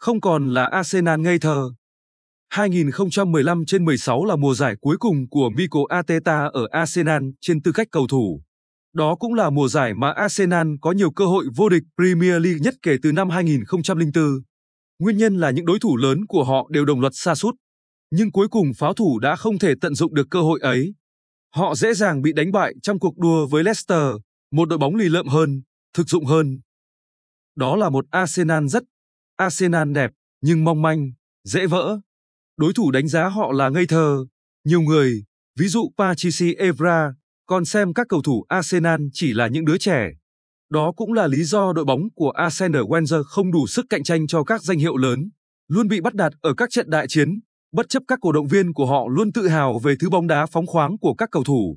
không còn là Arsenal ngây thơ. 2015/16 là mùa giải cuối cùng của Mikel Arteta ở Arsenal trên tư cách cầu thủ. Đó cũng là mùa giải mà Arsenal có nhiều cơ hội vô địch Premier League nhất kể từ năm 2004. Nguyên nhân là những đối thủ lớn của họ đều đồng loạt sa sút, nhưng cuối cùng pháo thủ đã không thể tận dụng được cơ hội ấy. Họ dễ dàng bị đánh bại trong cuộc đua với Leicester, một đội bóng lì lợm hơn, thực dụng hơn. Đó là một Arsenal đẹp, nhưng mong manh, dễ vỡ. Đối thủ đánh giá họ là ngây thơ. Nhiều người, ví dụ Patrice Evra, còn xem các cầu thủ Arsenal chỉ là những đứa trẻ. Đó cũng là lý do đội bóng của Arsene Wenger không đủ sức cạnh tranh cho các danh hiệu lớn, luôn bị bắt nạt ở các trận đại chiến, bất chấp các cổ động viên của họ luôn tự hào về thứ bóng đá phóng khoáng của các cầu thủ.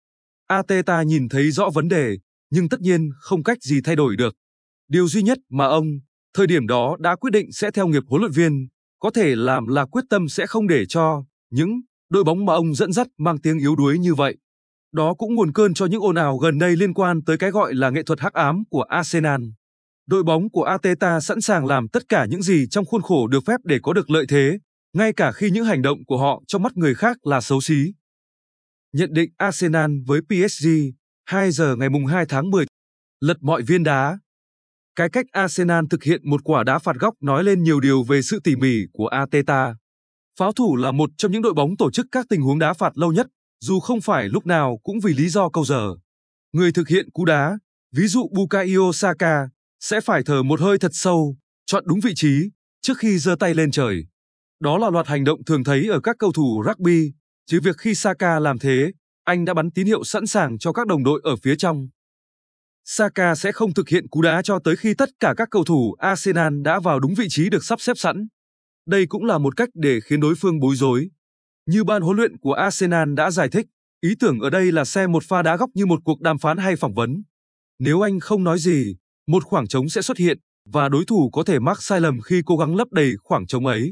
Arteta nhìn thấy rõ vấn đề, nhưng tất nhiên không cách gì thay đổi được. Điều duy nhất mà ông, thời điểm đó đã quyết định sẽ theo nghiệp huấn luyện viên, có thể làm là quyết tâm sẽ không để cho những đội bóng mà ông dẫn dắt mang tiếng yếu đuối như vậy. Đó cũng nguồn cơn cho những ồn ào gần đây liên quan tới cái gọi là nghệ thuật hắc ám của Arsenal. Đội bóng của Arteta sẵn sàng làm tất cả những gì trong khuôn khổ được phép để có được lợi thế, ngay cả khi những hành động của họ trong mắt người khác là xấu xí. Nhận định Arsenal với PSG, 2 giờ ngày 2 tháng 10. Lật mọi viên đá. Cái cách Arsenal thực hiện một quả đá phạt góc nói lên nhiều điều về sự tỉ mỉ của Arteta. Pháo thủ là một trong những đội bóng tổ chức các tình huống đá phạt lâu nhất, dù không phải lúc nào cũng vì lý do câu giờ. Người thực hiện cú đá, ví dụ Bukayo Saka, sẽ phải thở một hơi thật sâu, chọn đúng vị trí, trước khi giơ tay lên trời. Đó là loạt hành động thường thấy ở các cầu thủ rugby, chứ việc khi Saka làm thế, anh đã bắn tín hiệu sẵn sàng cho các đồng đội ở phía trong. Saka sẽ không thực hiện cú đá cho tới khi tất cả các cầu thủ Arsenal đã vào đúng vị trí được sắp xếp sẵn. Đây cũng là một cách để khiến đối phương bối rối. Như ban huấn luyện của Arsenal đã giải thích, ý tưởng ở đây là xem một pha đá góc như một cuộc đàm phán hay phỏng vấn. Nếu anh không nói gì, một khoảng trống sẽ xuất hiện, và đối thủ có thể mắc sai lầm khi cố gắng lấp đầy khoảng trống ấy.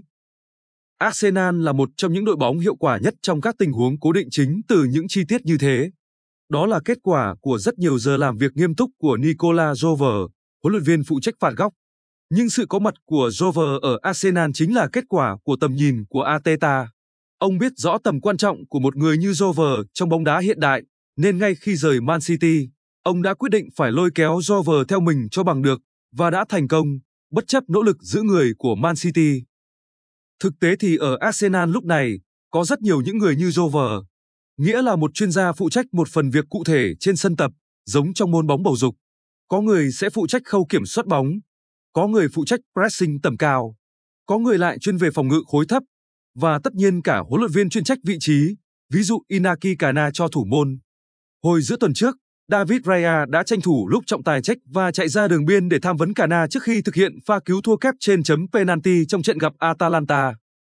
Arsenal là một trong những đội bóng hiệu quả nhất trong các tình huống cố định chính từ những chi tiết như thế. Đó là kết quả của rất nhiều giờ làm việc nghiêm túc của Nikola Jover, huấn luyện viên phụ trách phạt góc. Nhưng sự có mặt của Jover ở Arsenal chính là kết quả của tầm nhìn của Arteta. Ông biết rõ tầm quan trọng của một người như Jover trong bóng đá hiện đại, nên ngay khi rời Man City, ông đã quyết định phải lôi kéo Jover theo mình cho bằng được, và đã thành công, bất chấp nỗ lực giữ người của Man City. Thực tế thì ở Arsenal lúc này, có rất nhiều những người như Jover, nghĩa là một chuyên gia phụ trách một phần việc cụ thể trên sân tập, giống trong môn bóng bầu dục. Có người sẽ phụ trách khâu kiểm soát bóng, có người phụ trách pressing tầm cao, có người lại chuyên về phòng ngự khối thấp, và tất nhiên cả huấn luyện viên chuyên trách vị trí, ví dụ Inaki Kana cho thủ môn. Hồi giữa tuần trước, David Raya đã tranh thủ lúc trọng tài trách và chạy ra đường biên để tham vấn Kana trước khi thực hiện pha cứu thua kép trên chấm penalty trong trận gặp Atalanta.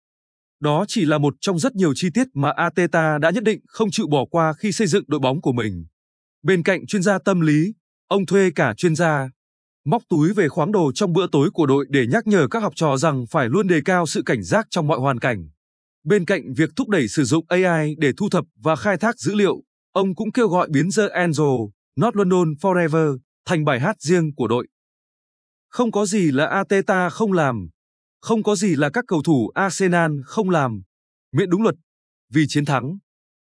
Đó chỉ là một trong rất nhiều chi tiết mà Arteta đã nhất định không chịu bỏ qua khi xây dựng đội bóng của mình. Bên cạnh chuyên gia tâm lý, ông thuê cả chuyên gia móc túi về khoáng đồ trong bữa tối của đội để nhắc nhở các học trò rằng phải luôn đề cao sự cảnh giác trong mọi hoàn cảnh. Bên cạnh việc thúc đẩy sử dụng AI để thu thập và khai thác dữ liệu, ông cũng kêu gọi biến The Angel, Not London Forever thành bài hát riêng của đội. Không có gì là Arteta không làm, không có gì là các cầu thủ Arsenal không làm. Miễn đúng luật, vì chiến thắng.